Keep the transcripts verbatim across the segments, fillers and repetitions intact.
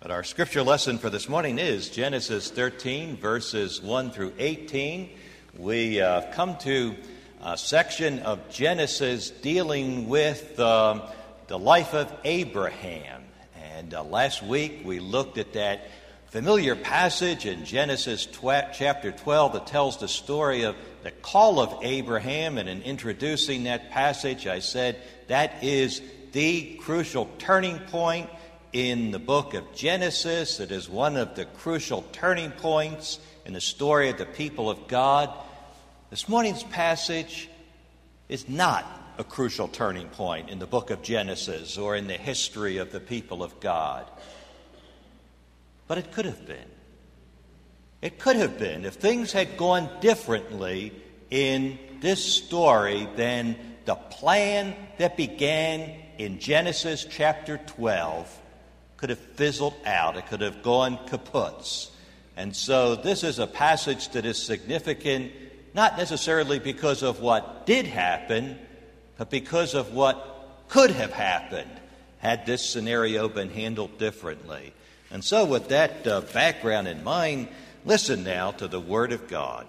But our scripture lesson for this morning is Genesis thirteen, verses one through eighteen. We uh, come to a section of Genesis dealing with um, the life of Abraham. And uh, last week we looked at that familiar passage in Genesis tw- chapter twelve that tells the story of the call of Abraham. And in introducing that passage, I said that is the crucial turning point in the book of Genesis. It is one of the crucial turning points in the story of the people of God. This morning's passage is not a crucial turning point in the book of Genesis or in the history of the people of God. But it could have been. It could have been if things had gone differently in this story than the plan that began in Genesis chapter twelve could have fizzled out. It could have gone kaputs. And so this is a passage that is significant, not necessarily because of what did happen, but because of what could have happened had this scenario been handled differently. And so with that uh, background in mind, listen now to the Word of God.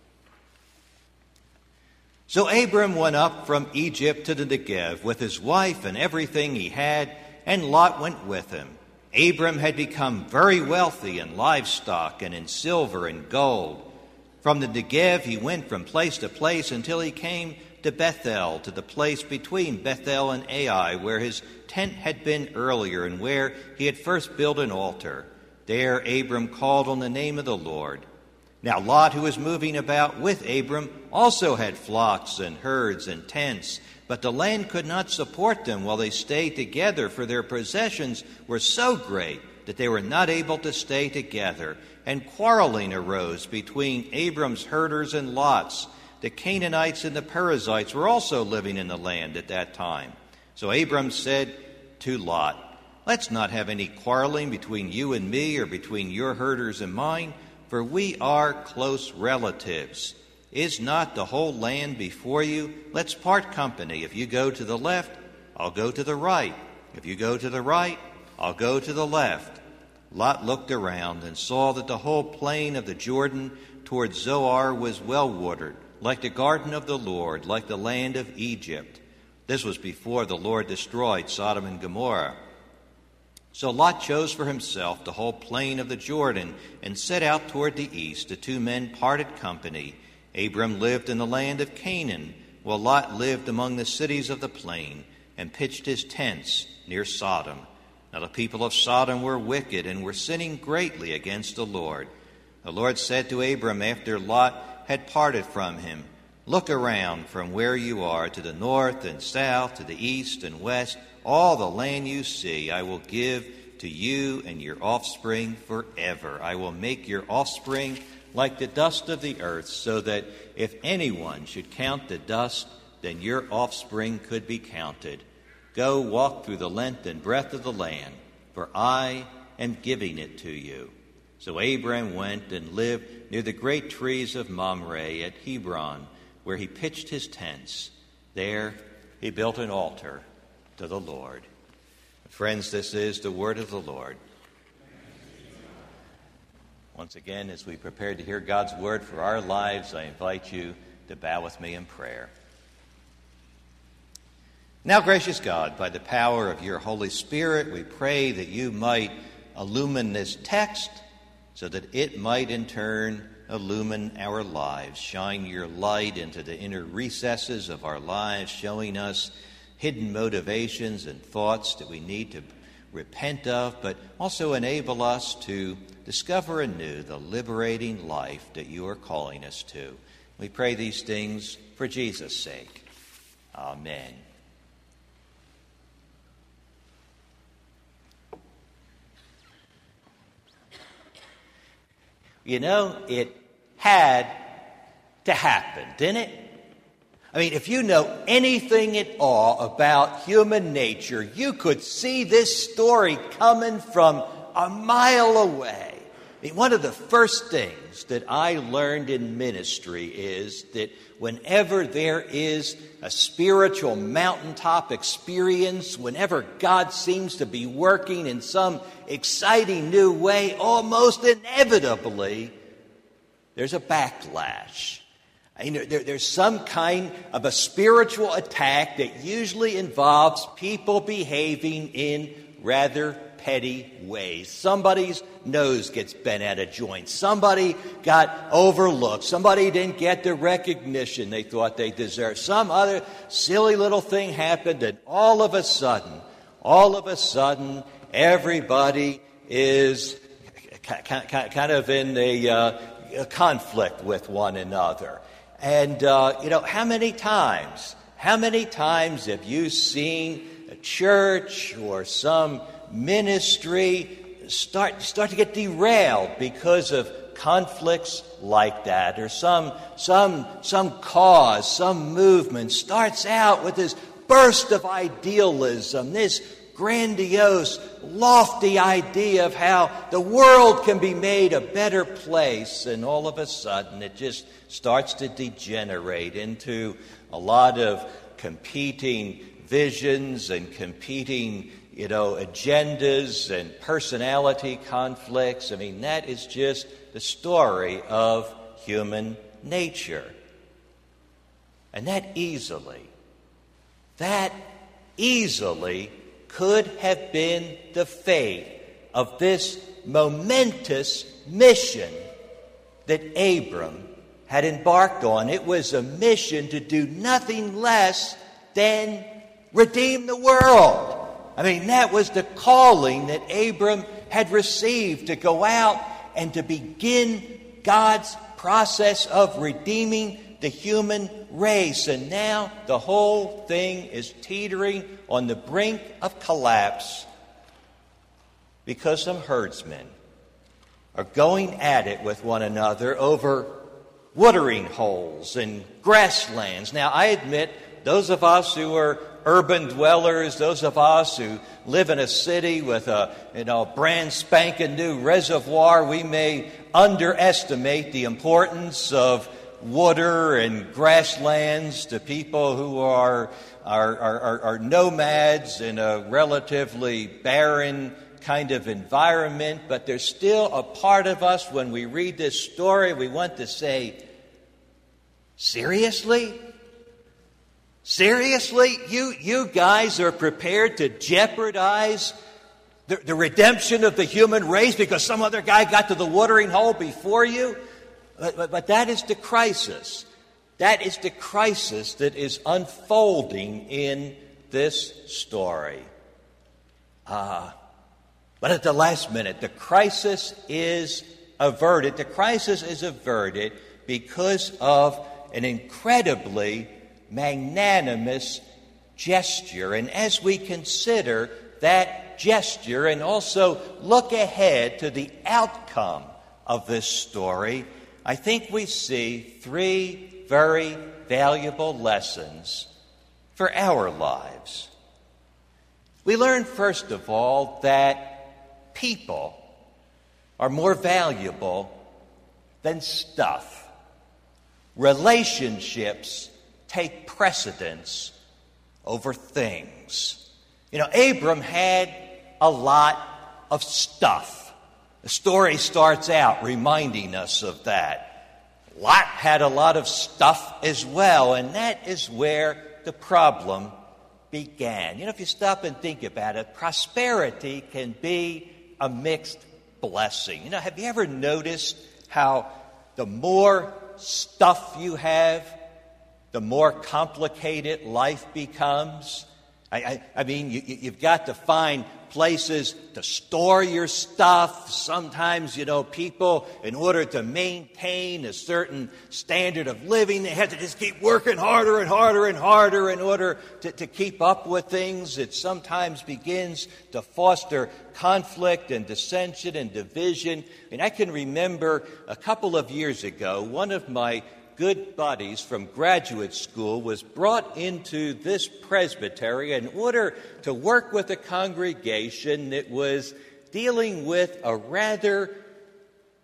So Abram went up from Egypt to the Negev with his wife and everything he had, and Lot went with him. Abram had become very wealthy in livestock and in silver and gold. From the Negev he went from place to place until he came to Bethel, to the place between Bethel and Ai, where his tent had been earlier and where he had first built an altar. There Abram called on the name of the Lord. Now Lot, who was moving about with Abram, also had flocks and herds and tents, but the land could not support them while they stayed together, for their possessions were so great that they were not able to stay together. And quarreling arose between Abram's herders and Lot's. The Canaanites and the Perizzites were also living in the land at that time. So Abram said to Lot, "Let's not have any quarreling between you and me, or between your herders and mine, for we are close relatives. Is not the whole land before you? Let's part company. If you go to the left, I'll go to the right. If you go to the right, I'll go to the left." Lot looked around and saw that the whole plain of the Jordan toward Zoar was well watered, like the garden of the Lord, like the land of Egypt. This was before the Lord destroyed Sodom and Gomorrah. So Lot chose for himself the whole plain of the Jordan and set out toward the east. The two men parted company. Abram lived in the land of Canaan, while Lot lived among the cities of the plain and pitched his tents near Sodom. Now the people of Sodom were wicked and were sinning greatly against the Lord. The Lord said to Abram after Lot had parted from him, "Look around from where you are to the north and south, to the east and west. All the land you see I will give to you and your offspring forever. I will make your offspring like the dust of the earth, so that if anyone should count the dust, then your offspring could be counted. Go walk through the length and breadth of the land, for I am giving it to you." So Abram went and lived near the great trees of Mamre at Hebron, where he pitched his tents. There he built an altar to the Lord. Friends, this is the word of the Lord. Once again, as we prepare to hear God's word for our lives, I invite you to bow with me in prayer. Now, gracious God, by the power of your Holy Spirit, we pray that you might illumine this text so that it might in turn illumine our lives. Shine your light into the inner recesses of our lives, showing us hidden motivations and thoughts that we need to repent of, but also enable us to discover anew the liberating life that you are calling us to. We pray these things for Jesus' sake. Amen. You know, it had to happen, didn't it? I mean, if you know anything at all about human nature, you could see this story coming from a mile away. I mean, one of the first things that I learned in ministry is that whenever there is a spiritual mountaintop experience, whenever God seems to be working in some exciting new way, almost inevitably, there's a backlash. I mean, there, there's some kind of a spiritual attack that usually involves people behaving in rather petty ways. Somebody's nose gets bent at a joint. Somebody got overlooked. Somebody didn't get the recognition they thought they deserved. Some other silly little thing happened, and all of a sudden, all of a sudden, everybody is kind of in a, uh, a conflict with one another. And, uh, you know, how many times, how many times have you seen a church or some ministry start start to get derailed because of conflicts like that, or some some some cause, some movement starts out with this burst of idealism, this grandiose, lofty idea of how the world can be made a better place, and all of a sudden it just starts to degenerate into a lot of competing visions and competing, you know, agendas and personality conflicts. I mean, that is just the story of human nature. And that easily, that easily could have been the fate of this momentous mission that Abram had embarked on. It was a mission to do nothing less than redeem the world. I mean, that was the calling that Abram had received, to go out and to begin God's process of redeeming the human race. And now the whole thing is teetering on the brink of collapse because some herdsmen are going at it with one another over watering holes and grasslands. Now, I admit, those of us who are urban dwellers, those of us who live in a city with a, you know, brand spanking new reservoir, we may underestimate the importance of water and grasslands to people who are are, are, are nomads in a relatively barren kind of environment. But there's still a part of us, when we read this story, we want to say, seriously? Seriously? You you guys are prepared to jeopardize the, the redemption of the human race because some other guy got to the watering hole before you? But, but, but that is the crisis. That is the crisis that is unfolding in this story. Uh, but at the last minute, the crisis is averted. The crisis is averted because of an incredibly magnanimous gesture. And as we consider that gesture and also look ahead to the outcome of this story, I think we see three very valuable lessons for our lives. We learn, first of all, that people are more valuable than stuff. Relationships take precedence over things. You know, Abram had a lot of stuff. The story starts out reminding us of that. Lot had a lot of stuff as well, and that is where the problem began. You know, if you stop and think about it, prosperity can be a mixed blessing. You know, have you ever noticed how the more stuff you have, the more complicated life becomes? I, I, I mean, you, you've got to find places to store your stuff. Sometimes, you know, people, in order to maintain a certain standard of living, they have to just keep working harder and harder and harder in order to, to keep up with things. It sometimes begins to foster conflict and dissension and division. I mean, I can remember a couple of years ago, one of my good buddies from graduate school was brought into this presbytery in order to work with a congregation that was dealing with a rather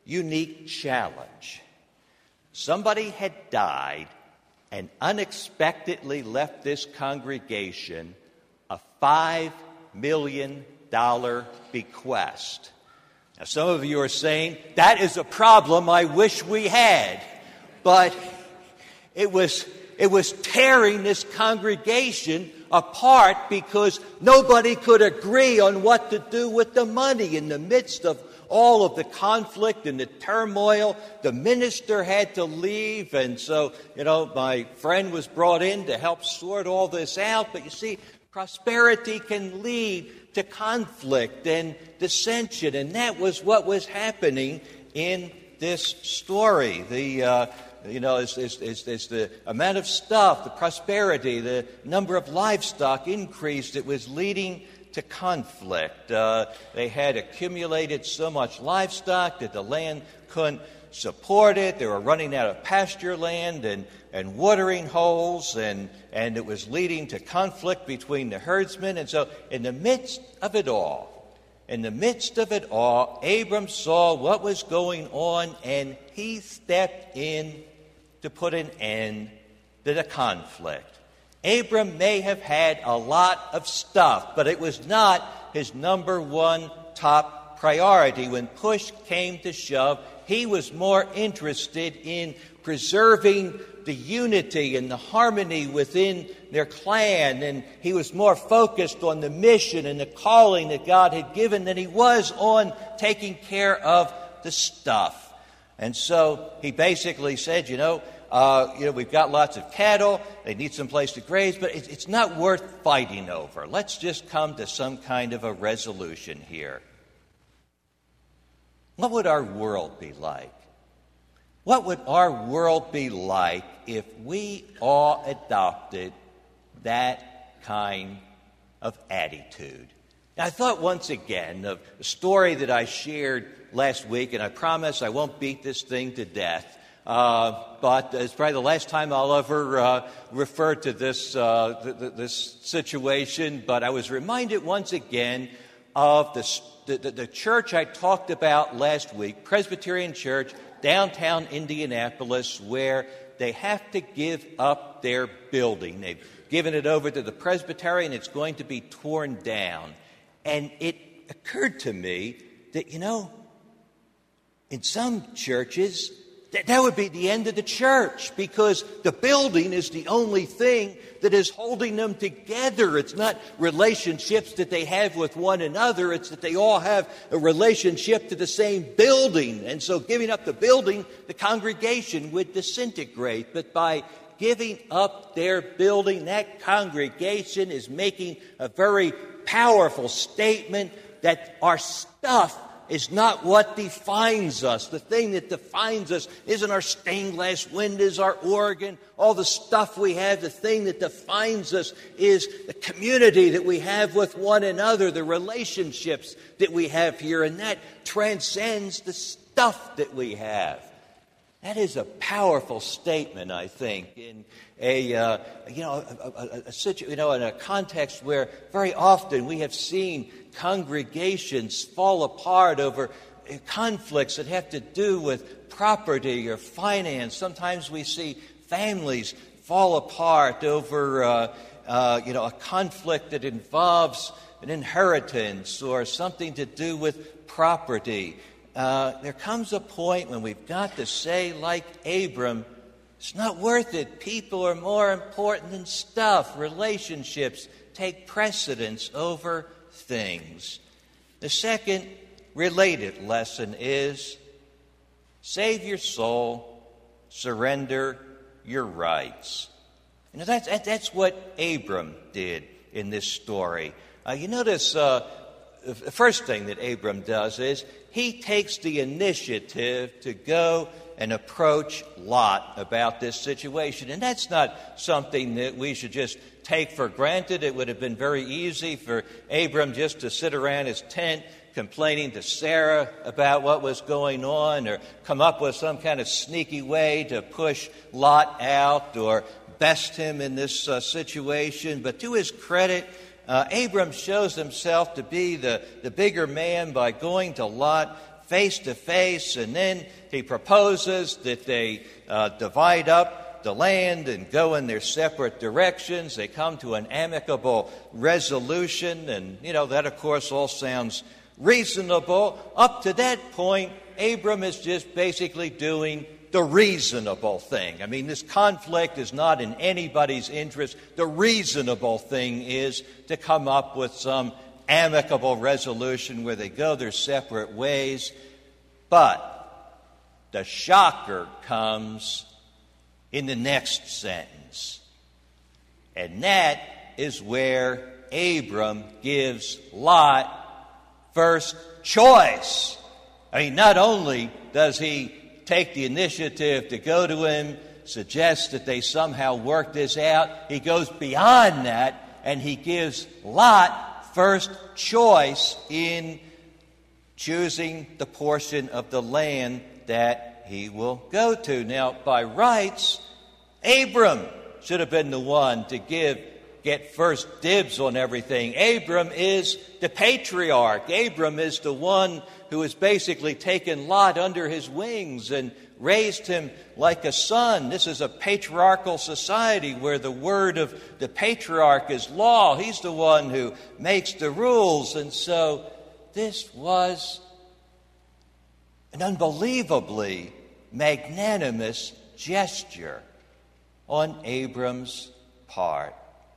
unique challenge. Somebody had died and unexpectedly left this congregation a five million dollars bequest. Now, some of you are saying, that is a problem I wish we had. But it was, it was tearing this congregation apart because nobody could agree on what to do with the money. In the midst of all of the conflict and the turmoil, the minister had to leave. And so, you know, my friend was brought in to help sort all this out. But you see, prosperity can lead to conflict and dissension, and that was what was happening in this story. The uh, you know, as, as, as, as the amount of stuff, the prosperity, the number of livestock increased, it was leading to conflict. Uh, they had accumulated so much livestock that the land couldn't support it. They were running out of pasture land and, and watering holes, and, and it was leading to conflict between the herdsmen. And so in the midst of it all, in the midst of it all, Abram saw what was going on, and he stepped in to put an end to the conflict. Abram may have had a lot of stuff, but it was not his number one top priority. When push came to shove, he was more interested in preserving the unity and the harmony within their clan, and he was more focused on the mission and the calling that God had given than he was on taking care of the stuff. And so he basically said, you know, uh, you know, we've got lots of cattle, they need some place to graze, but it's, it's not worth fighting over. Let's just come to some kind of a resolution here. What would our world be like? What would our world be like if we all adopted that kind of attitude? Now, I thought once again of a story that I shared last week, and I promise I won't beat this thing to death, uh, but it's probably the last time I'll ever uh, refer to this, uh, th- th- this situation. But I was reminded once again of the, the, the church I talked about last week, Presbyterian Church, downtown Indianapolis, where they have to give up their building. They've given it over to the Presbytery, and it's going to be torn down. And it occurred to me that, you know, in some churches, that, that would be the end of the church, because the building is the only thing that is holding them together. It's not relationships that they have with one another. It's that they all have a relationship to the same building. And so giving up the building, the congregation would disintegrate. But by giving up their building, that congregation is making a very powerful statement that our stuff is not what defines us. The thing that defines us isn't our stained glass windows, our organ, all the stuff we have. The thing that defines us is the community that we have with one another, the relationships that we have here, and that transcends the stuff that we have. That is a powerful statement, I think, in a uh, you know a, a, a, a situ- you know in a context where very often we have seen congregations fall apart over conflicts that have to do with property or finance. Sometimes we see families fall apart over uh, uh, you know a conflict that involves an inheritance or something to do with property. Uh, there comes a point when we've got to say, like Abram, it's not worth it. People are more important than stuff. Relationships take precedence over things. The second related lesson is save your soul, surrender your rights. You know, that's, that's what Abram did in this story. Uh, you notice uh, the first thing that Abram does is he takes the initiative to go and approach Lot about this situation. And that's not something that we should just take for granted. It would have been very easy for Abram just to sit around his tent complaining to Sarah about what was going on, or come up with some kind of sneaky way to push Lot out or best him in this uh, situation. But to his credit, Uh, Abram shows himself to be the, the bigger man by going to Lot face to face, and then he proposes that they uh, divide up the land and go in their separate directions. They come to an amicable resolution, and, you know, that, of course, all sounds reasonable. Up to that point, Abram is just basically doing the reasonable thing. I mean, this conflict is not in anybody's interest. The reasonable thing is to come up with some amicable resolution where they go their separate ways. But the shocker comes in the next sentence. And that is where Abram gives Lot first choice. I mean, not only does he take the initiative to go to him, suggest that they somehow work this out, he goes beyond that and he gives Lot first choice in choosing the portion of the land that he will go to. Now, by rights, Abram should have been the one to give, get first dibs on everything. Abram is the patriarch. Abram is the one who has basically taken Lot under his wings and raised him like a son. This is a patriarchal society where the word of the patriarch is law. He's the one who makes the rules. And so this was an unbelievably magnanimous gesture on Abram's part.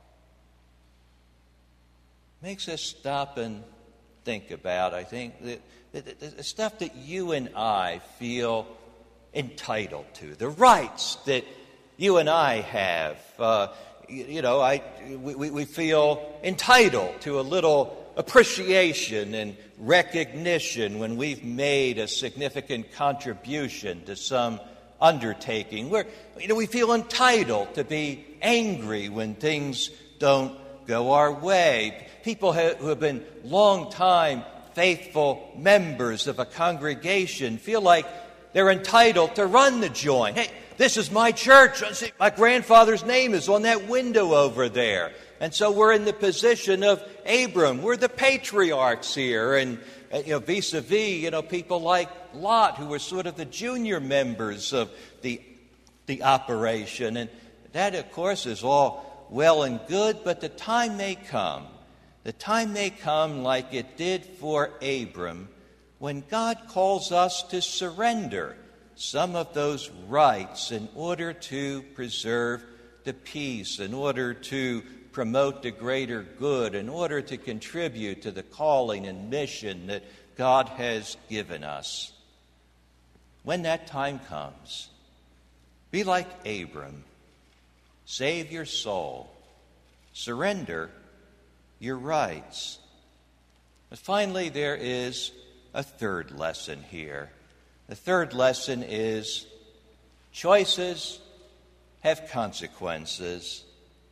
Makes us stop and think about, I think, the, the, the stuff that you and I feel entitled to, the rights that you and I have. Uh, you, you know, I we, we feel entitled to a little appreciation and recognition when we've made a significant contribution to some undertaking. We're, you know, we feel entitled to be angry when things don't go our way. People who have been long-time faithful members of a congregation feel like they're entitled to run the joint. Hey, this is my church. My grandfather's name is on that window over there. And so we're in the position of Abram. We're the patriarchs here. And, you know, vis-a-vis, you know, people like Lot, who were sort of the junior members of the, the operation. And that, of course, is all well and good, but the time may come. The time may come, like it did for Abram, when God calls us to surrender some of those rights in order to preserve the peace, in order to promote the greater good, in order to contribute to the calling and mission that God has given us. When that time comes, be like Abram. Save your soul. Surrender your rights. But finally, there is a third lesson here. The third lesson is choices have consequences.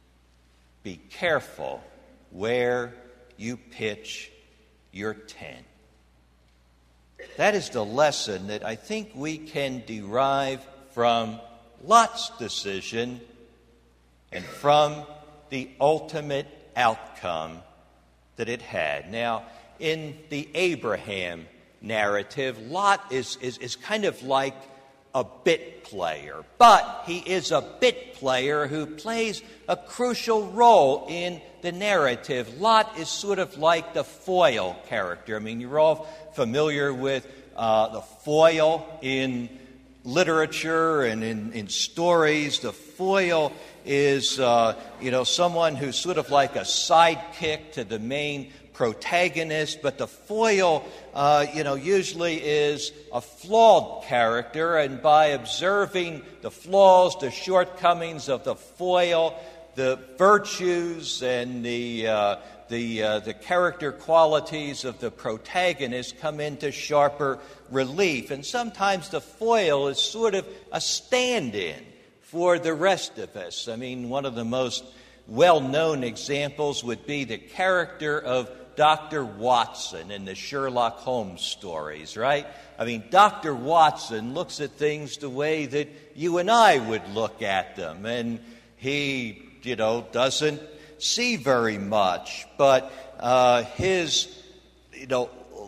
Be careful where you pitch your tent. That is the lesson that I think we can derive from Lot's decision and from the ultimate outcome that it had. Now, in the Abraham narrative, Lot is, is, is kind of like a bit player, but he is a bit player who plays a crucial role in the narrative. Lot is sort of like the foil character. I mean, you're all familiar with uh, the foil in literature and in, in stories. The foil is, uh, you know, someone who's sort of like a sidekick to the main protagonist, but the foil, uh, you know, usually is a flawed character, and by observing the flaws, the shortcomings of the foil, the virtues and the uh, the uh, the character qualities of the protagonist come into sharper relief. And sometimes the foil is sort of a stand-in for the rest of us. I mean, one of the most well-known examples would be the character of Doctor Watson in the Sherlock Holmes stories, right? I mean, Doctor Watson looks at things the way that you and I would look at them, and he, you know, doesn't see very much, but uh, his, you know,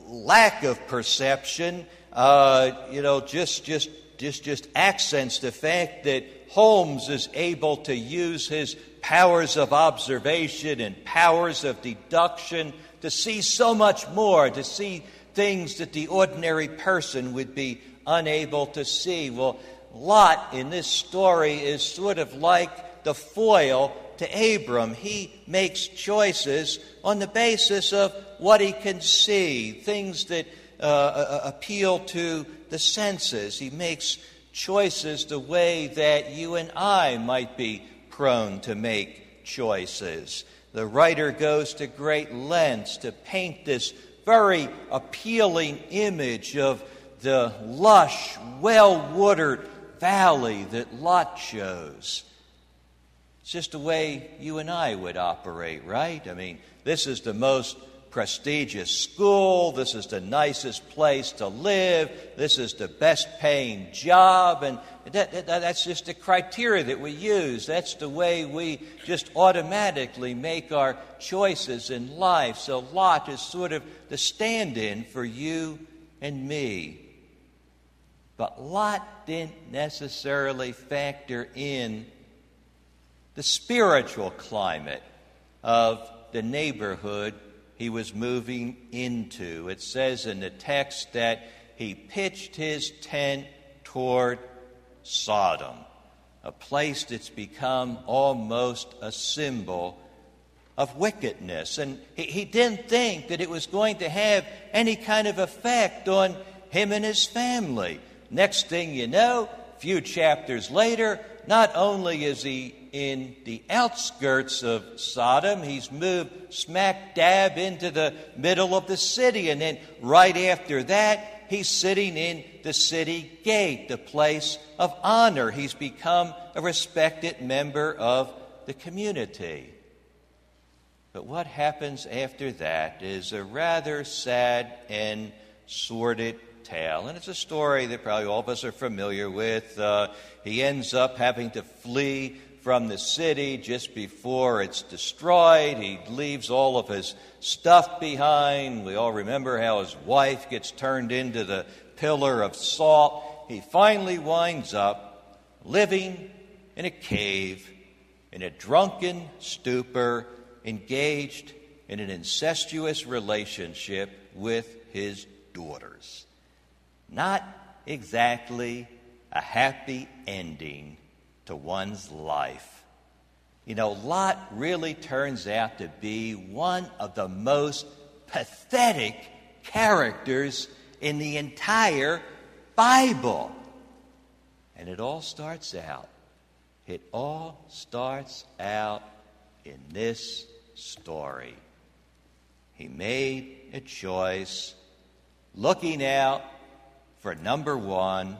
lack of perception, uh, you know, just, just, just, just accents the fact that Holmes is able to use his powers of observation and powers of deduction to see so much more, to see things that the ordinary person would be unable to see. Well, Lot in this story is sort of like the foil to Abram. He makes choices on the basis of what he can see, things that uh, appeal to the senses. He makes choices the way that you and I might be prone to make choices. The writer goes to great lengths to paint this very appealing image of the lush, well-watered valley that Lot chose. It's just the way you and I would operate, right? I mean, this is the most prestigious school. This is the nicest place to live. This is the best paying job. And that, that, that's just the criteria that we use. That's the way we just automatically make our choices in life. So Lot is sort of the stand-in for you and me. But Lot didn't necessarily factor in the spiritual climate of the neighborhood he was moving into. It says in the text that he pitched his tent toward Sodom, a place that's become almost a symbol of wickedness. And he, he didn't think that it was going to have any kind of effect on him and his family. Next thing you know, a few chapters later, not only is he in the outskirts of Sodom, he's moved smack dab into the middle of the city. And then right after that, he's sitting in the city gate, the place of honor. He's become a respected member of the community. But what happens after that is a rather sad and sordid tale. And it's a story that probably all of us are familiar with. Uh, he ends up having to flee from the city just before it's destroyed. He leaves all of his stuff behind. We all remember how his wife gets turned into the pillar of salt. He finally winds up living in a cave, in a drunken stupor, engaged in an incestuous relationship with his daughters. Not exactly a happy ending to one's life. You know, Lot really turns out to be one of the most pathetic characters in the entire Bible. And it all starts out, it all starts out in this story. He made a choice looking out for number one.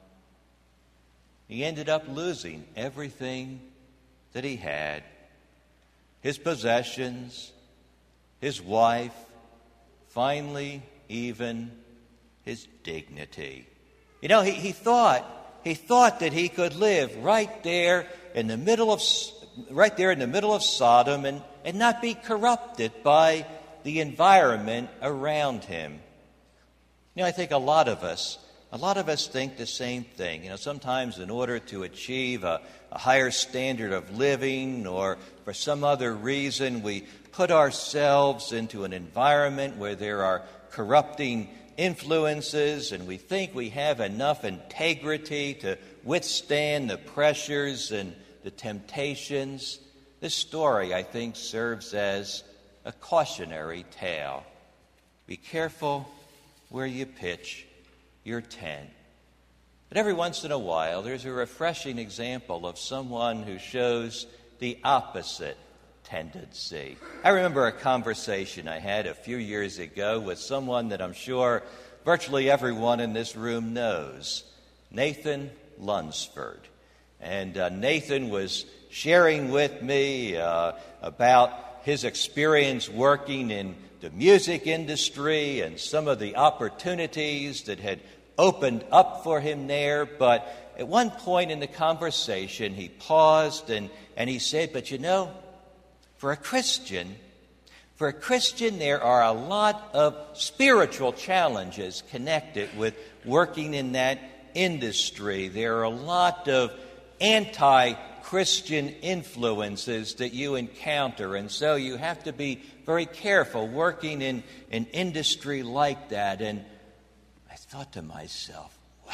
He ended up losing everything that he had, his possessions, his wife, finally even his dignity. You know, he, he thought he thought that he could live right there in the middle of right there in the middle of Sodom and, and not be corrupted by the environment around him. You know, I think a lot of us A lot of us think the same thing. You know, sometimes in order to achieve a, a higher standard of living or for some other reason, we put ourselves into an environment where there are corrupting influences and we think we have enough integrity to withstand the pressures and the temptations. This story, I think, serves as a cautionary tale. Be careful where you pitch your tent. But every once in a while, there's a refreshing example of someone who shows the opposite tendency. I remember a conversation I had a few years ago with someone that I'm sure virtually everyone in this room knows, Nathan Lunsford. And uh, Nathan was sharing with me uh, about his experience working in the music industry and some of the opportunities that had opened up for him there. But at one point in the conversation, he paused and, and he said, but you know, for a Christian, For a Christian, there are a lot of spiritual challenges connected with working in that industry. There are a lot of anti-Christian influences that you encounter, and so you have to be very careful working in an industry like that. And I thought to myself, wow,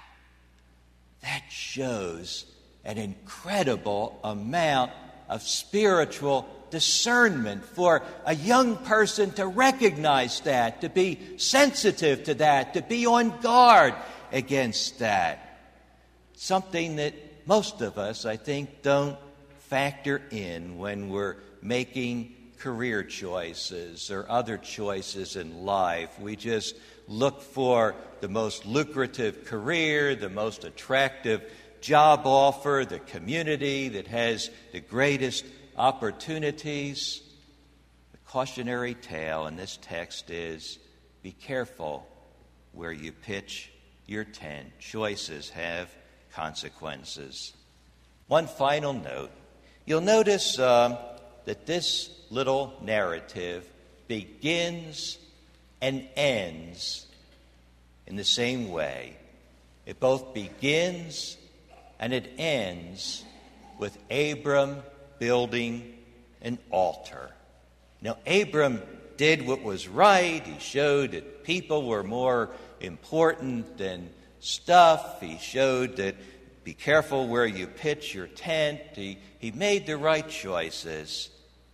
that shows an incredible amount of spiritual discernment for a young person to recognize that, to be sensitive to that, to be on guard against that. Something that most of us, I think, don't factor in when we're making career choices or other choices in life. We just look for the most lucrative career, the most attractive job offer, the community that has the greatest opportunities. The cautionary tale in this text is, be careful where you pitch your tent. Choices have consequences. One final note. You'll notice uh, that this little narrative begins and ends in the same way. It both begins and it ends with Abram building an altar. Now, Abram did what was right. He showed that people were more important than stuff. He showed that be careful where you pitch your tent. He, he made the right choices.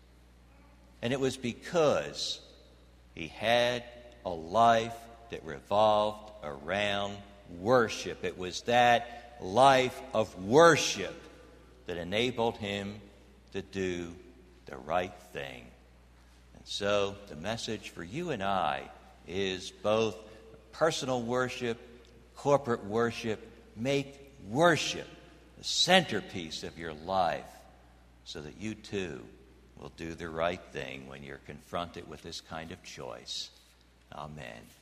And it was because he had a life that revolved around worship. It was that life of worship that enabled him to do the right thing. And so the message for you and I is both personal worship, corporate worship. Make worship the centerpiece of your life so that you too will do the right thing when you're confronted with this kind of choice. Amen.